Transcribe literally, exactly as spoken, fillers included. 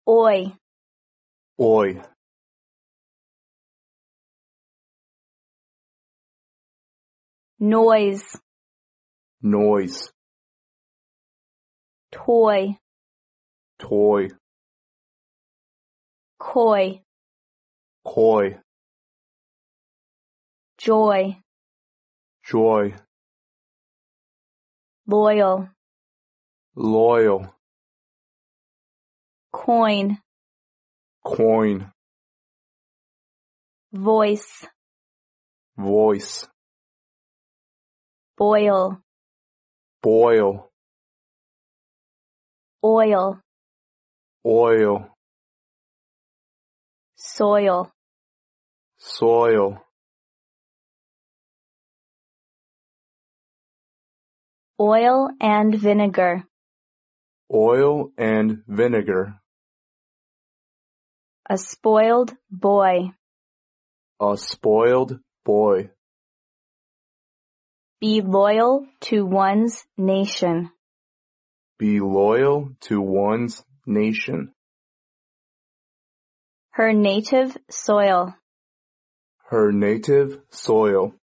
Oi. Oi. Noise. Noise. Toy. Toy. Coy. Coy. Joy. Joy. Loyal. Loyal. Coin. Coin. Voice. Voice. Boil. Boil. Oil. Oil. Soil. Soil. Oil and vinegar. Oil and vinegar. A spoiled boy. A spoiled boy. Be loyal to one's nation. Be loyal to one's nation. Her native soil. Her native soil.